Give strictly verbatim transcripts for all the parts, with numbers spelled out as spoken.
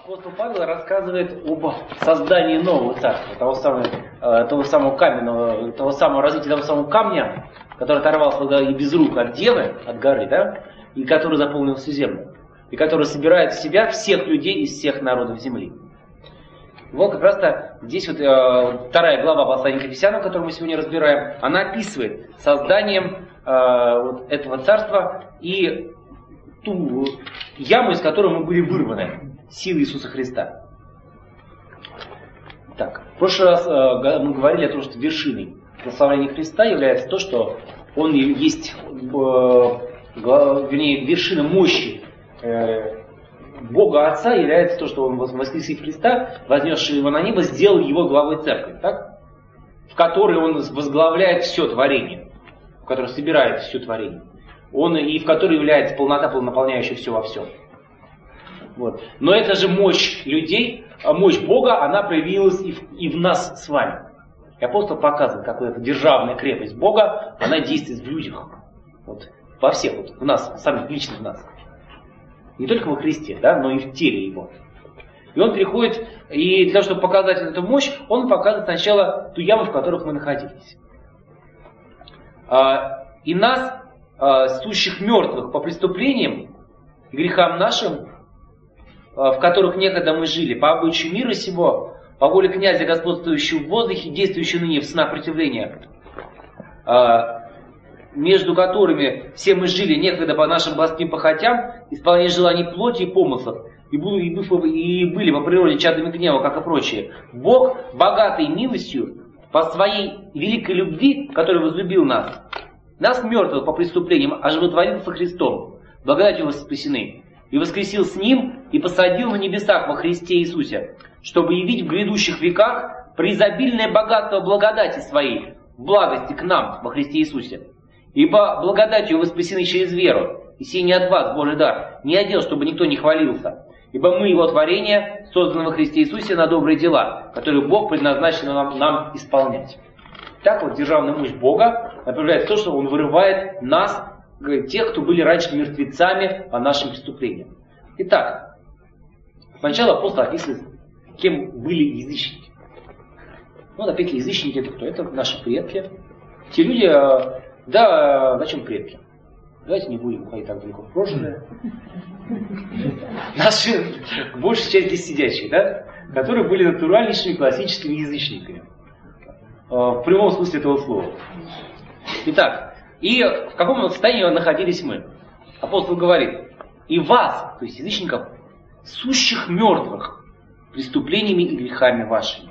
апостол Павел рассказывает об создании нового царства, того самого, того самого каменного, того самого развития того самого камня, который оторвался и без рук от девы, от горы, да, и который заполнил всю землю, и который собирает в себя всех людей из всех народов земли. Вот как раз-то здесь вот э, вторая глава послания к Ефесянам, которую мы сегодня разбираем, она описывает созданием э, вот этого царства и ту яму, из которой мы были вырваны силой Иисуса Христа. Так, в прошлый раз э, мы говорили о том, что вершиной прославления Христа является то, что Он есть, э, вернее, вершина мощи э, Бога Отца является то, что Он, воскресив Христа, вознесший Его на небо, сделал Его главой церкви, так? В которой Он возглавляет все творение, в которой собирает все творение. Он и в которой является полнота, наполняющая все во всем. Вот. Но это же мощь людей, мощь Бога, она проявилась и в, и в нас с вами. И апостол показывает, как вот эта державная крепость Бога, она действует в людях. Вот. Во всех, вот, в нас, самих лично в нас. Не только во Христе, да, но и в теле Его. И он приходит, и для того, чтобы показать эту мощь, он показывает сначала ту яму, в которой мы находились. И нас, сущих мертвых по преступлениям и грехам нашим, в которых некогда мы жили, по обычаю мира сего, по воле князя, господствующего в воздухе, действующего ныне в снах противления, между которыми все мы жили некогда по нашим плотским похотям, исполняя желаний плоти и помыслов, и были по природе чадами гнева, как и прочие. Бог, богатый милостью, по своей великой любви, который возлюбил нас, нас, мертвых по преступлениям, оживотворил со Христом, благодатью спасены, и воскресил с Ним, и посадил на небесах во Христе Иисусе, чтобы явить в грядущих веках преизобильное богатство благодати Своей, в благости к нам во Христе Иисусе. Ибо благодатью вы спасены через веру, и сей не от вас, Божий дар, не отдел, чтобы никто не хвалился. Ибо мы Его творение, созданы во Христе Иисусе на добрые дела, которые Бог предназначен нам, нам исполнять. Так вот, державная мощь Бога направляет то, что Он вырывает нас, тех, кто были раньше мертвецами по нашим преступлениям. Итак, сначала апостол описывает, кем были язычники. Ну, опять язычники это кто? Это наши предки. Те люди, да, зачем предки? Давайте не будем уходить так далеко в прошлое. Наши, большая часть здесь сидящих, да, которые были натуральнейшими классическими язычниками. В прямом смысле этого слова. Итак, и в каком состоянии находились мы? Апостол говорит, и вас, то есть язычников, сущих мертвых, преступлениями и грехами вашими.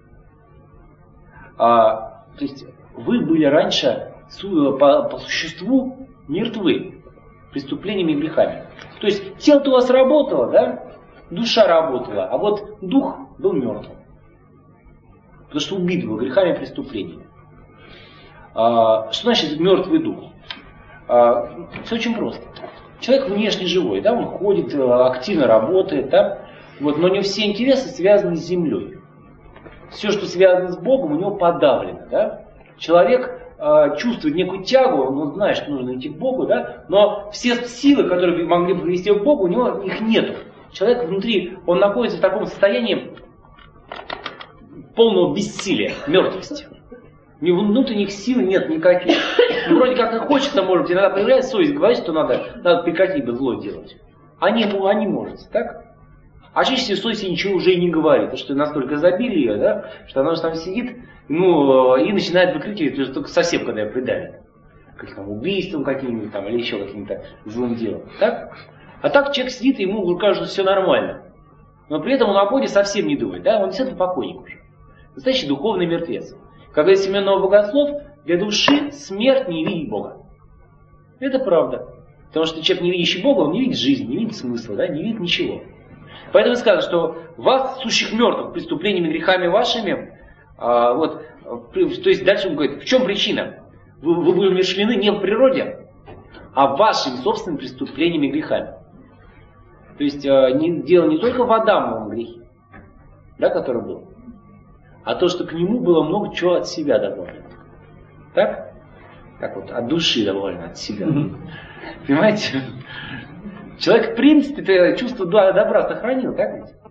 А, то есть вы были раньше по, по существу мертвы преступлениями и грехами. То есть тело-то у вас работало, да? Душа работала, а вот дух был мертвым. Потому что убит был грехами и преступлениями. А, что значит мертвый дух? А, все очень просто. Человек внешне живой, да, он ходит, активно работает, да, вот, но у него все интересы связаны с землей. Все, что связано с Богом, у него подавлено. Да? Человек э, чувствует некую тягу, он знает, что нужно идти к Богу, да? Но все силы, которые могли бы привести к Богу, у него их нету. Человек внутри, он находится в таком состоянии полного бессилия, мертвости. У него внутренних сил нет никаких. Ну, вроде как и хочется, может быть, иногда появляется совесть, говорит, что надо, надо прекратить бы зло делать. А не, а не может, так? А чаще всего совесть ничего уже и не говорит, потому что настолько забили ее, да, что она уже там сидит, ну, и начинает выкрикивать, что только совсем, когда ее придавит. Как там, убийством каким-нибудь там, или еще каким-то злым делом. Так? А так человек сидит, и ему кажется, что все нормально. Но при этом он о Боге совсем не думает, да, он действительно покойник уже. Настоящий духовный мертвец. Как говорит Семен Новобогослов, для души смерть не видит Бога. Это правда. Потому что человек, не видящий Бога, он не видит жизни, не видит смысла, да, не видит ничего. Поэтому сказано, что вас, сущих мертвых, преступлениями, грехами вашими, а, вот, то есть дальше он говорит, в чем причина? Вы, вы были умершлены не в природе, а вашими собственными преступлениями и грехами. То есть а, не, дело не только в Адамовом грехе, да, который был, а то, что к нему было много чего от себя добавлено. Так? Так вот, от души добавлено, от себя. Понимаете? Человек, в принципе, это чувство добра сохранил, так ведь?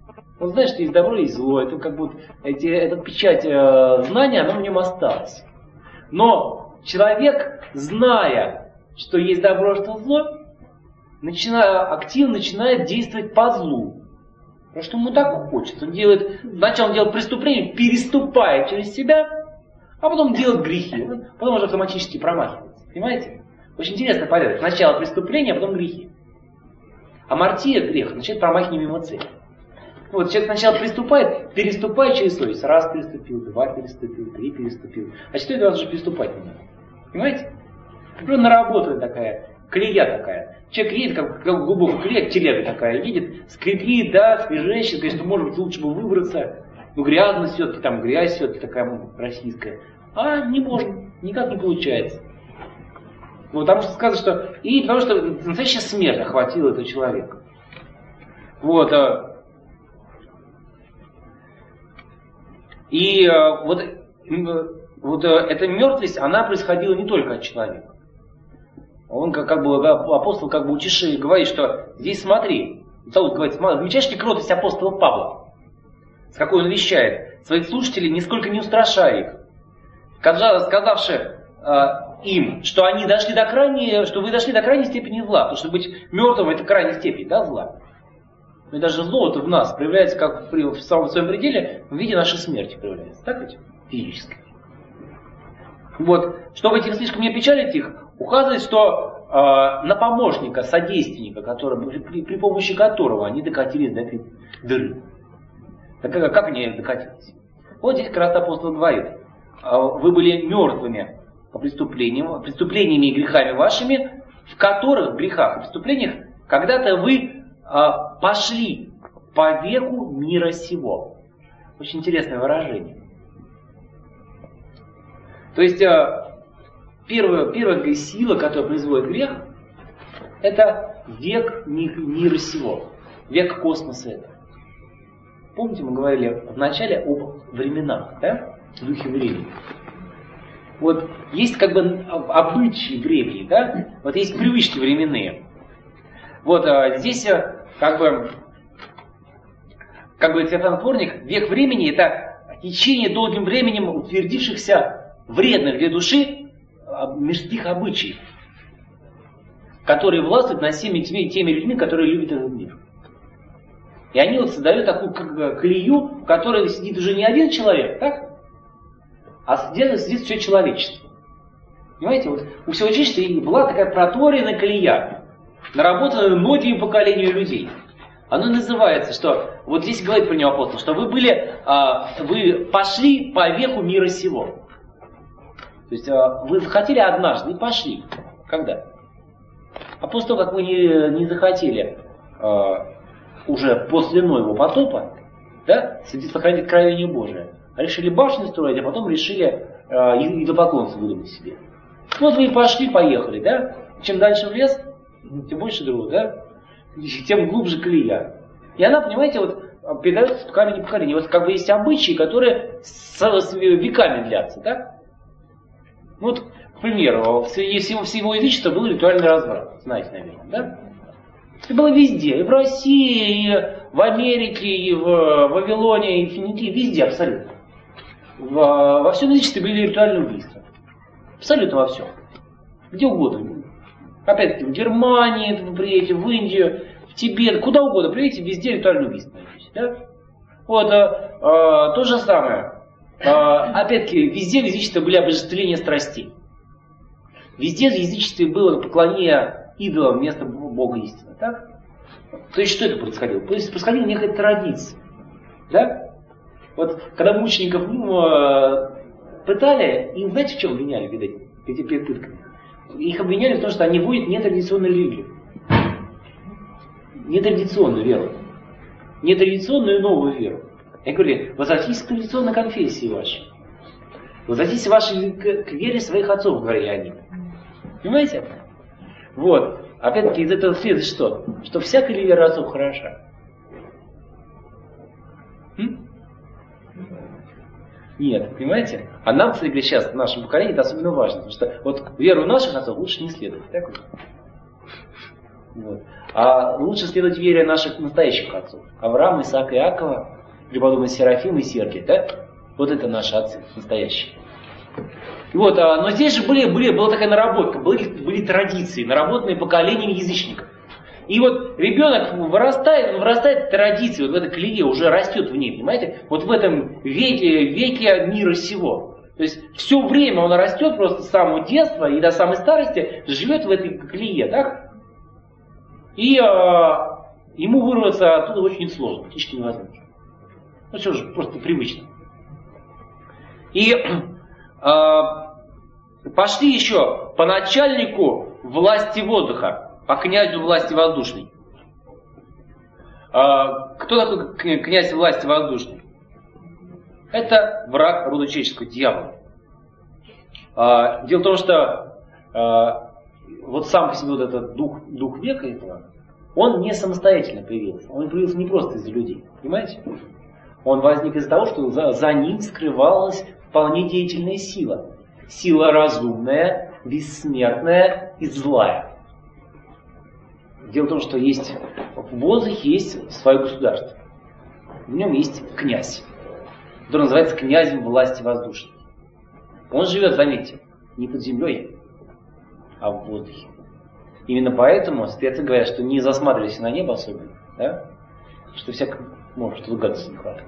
Он знает, что есть добро и зло. Это как бы эти, эта печать э, знания, она в нем осталась. Но человек, зная, что есть добро, что зло, начиная, активно начинает действовать по злу. Потому что ему так хочется. Он делает, сначала он делает преступление, переступая через себя, а потом делает грехи. Потом уже автоматически промахивается. Понимаете? Очень интересный порядок. Сначала преступление, а потом грехи. А мартия, грех, начинает промахивание мимо цели. Вот человек сначала приступает, переступая через совесть. Раз переступил, два переступил, три переступил. А четвертый раз уже переступать не надо. Понимаете? Например, наработанная такая, колея такая. Человек едет, как, как глубоко колея, телега такая, едет, скрипит, да, скрежещет, говорит, что может быть лучше бы выбраться. Ну грязно все-таки, там грязь все-таки такая российская. А не можно, никак не получается. Ну, потому что сказано, что... И потому что настоящая смерть охватила этого человека. Вот. И вот, вот эта мертвость, она происходила не только от человека. Он как, как бы, апостол как бы утешил, говорит, что здесь смотри. Саул говорит, замечаешь ли кротость апостола Павла? С какой он вещает. Своих слушателей нисколько не устрашая их. Сказавши им, что они дошли до крайней, что вы дошли до крайней степени зла. Потому что быть мертвым это крайняя степень, да, зла. И даже зло в нас проявляется как в, в самом своем пределе в виде нашей смерти проявляется. Так ведь? Физической. Вот. Чтобы этим слишком не печалить их, указывает, что э, на помощника, содейственника, который, при, при помощи которого они докатились до этой дыры. Так как, как они докатились? Вот здесь как раз апостол говорит. Э, вы были мертвыми по преступлениям, преступлениями и грехами вашими, в которых, в грехах и преступлениях, когда-то вы пошли по веку мира сего. Очень интересное выражение. То есть первая, первая сила, которая производит грех, это век мира сего. Век космоса это. Помните, мы говорили вначале об временах, да? В духе времени. Вот есть как бы обычаи времени, да? Вот есть привычки временные. Вот а, здесь как бы, как говорит Феофан Дворник, век времени это течение долгим временем утвердившихся вредных для души мирских обычаев, которые властвуют над всеми теми, теми людьми, которые любят этот мир. И они вот создают такую как, колею, в которой сидит уже не один человек, так? А сидит, сидит все человечество. Понимаете, вот у всего человечества была такая проторенная колея, наработано многими поколениями людей. Оно называется, что, вот здесь говорит про него апостол, что вы были, а, вы пошли по веку мира сего. То есть а, вы захотели однажды и пошли. Когда? А после того, как вы не, не захотели а, уже после Ноева потопа, да, сохранить откровение Божие, решили башни строить, а потом решили а, идолопоклонство выдумать себе. Вот вы и пошли, поехали, да? Чем дальше в лес, тем больше дров, да? Тем глубже колея. И она, понимаете, вот передается с поколения в поколение. Вот как бы есть обычаи, которые с, с веками длятся, да? Вот, к примеру, всего, всего язычества был ритуальный разврат, знаете, наверное, да? Это было везде, и в России, и в Америке, и в Вавилоне, и в Финикии, везде абсолютно. В, во всем язычестве были ритуальные убийства. Абсолютно во всем. Где угодно. Опять-таки, в Германии, вы приедете, в Индию, в Тибет, куда угодно, приедете, везде ритуальное убийство. Да? Вот, а, а, то же самое. А, опять-таки, везде в язычестве были обожествления страстей. Везде в язычестве было поклонение идолам вместо Бога истины. Так? То есть, что это происходило? То есть, происходила некая традиция. Да? Вот, когда мучеников ну, пытали, им, знаете, в чем обвиняли, видать, эти перед пытками? Их обвиняли в том, что они вводят нетрадиционную религию. Нетрадиционную веру. Нетрадиционную новую веру. Я говорю, возвратитесь к традиционной конфессии вашей. Возвратитесь вашей, к, к вере своих отцов, говорили они. Понимаете? Вот. Опять-таки из этого следует что? Что всякая ли вера отцов хороша? М? Нет, понимаете? А нам, кстати говоря, сейчас, в нашем поколении, это особенно важно. Потому что вот веру наших отцов лучше не следовать. Так вот. Вот. А лучше следовать вере наших настоящих отцов. Авраама, Исаака, Иакова, преподобный Серафим и Сергий. Да? Вот это наши отцы настоящие. Вот, а, но здесь же были, были, была такая наработка, были, были традиции, наработанные поколением язычников. И вот ребенок вырастает, он вырастает в традиции, вот в этой колее, уже растет в ней, понимаете? Вот в этом веке, веке мира сего. То есть все время он растет просто с самого детства и до самой старости живет в этой колее, так? И а, ему вырваться оттуда очень сложно, практически невозможно. Ну что же, просто привычно. И а, пошли еще по начальнику власти воздуха, по князю власти воздушной. А, кто такой князь власти воздушной? Это враг рода человеческого, дьявол. А, дело в том, что а, вот сам по себе вот этот дух, дух века этого, он не самостоятельно появился. Он появился не просто из-за людей. Понимаете? Он возник из-за того, что за, за ним скрывалась вполне деятельная сила. Сила разумная, бессмертная и злая. Дело в том, что есть в воздухе есть свое государство. В нем есть князь, который называется князем власти воздушной. Он живет, заметьте, не под землей, а в воздухе. Именно поэтому спецы говорят, что не засматривайся на небо особенно, да? Что всяко может выгадаться не хватает.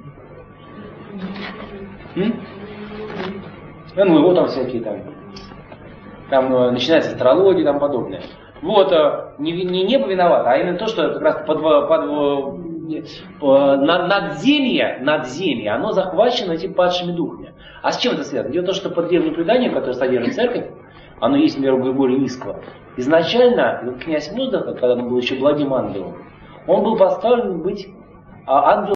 М? Ну, его там всякие там. Там э, начинается астрология и там подобное. Вот, э, не, не небо виновато, а именно то, что как раз под, под, э, надземье, надземье, оно захвачено этими падшими духами. А с чем это связано? Дело в том, что по древним преданиям, которые содержит церковь, оно есть, например, более низкого. Изначально этот князь воздуха, когда он был еще благим ангелом, он был поставлен быть ангелом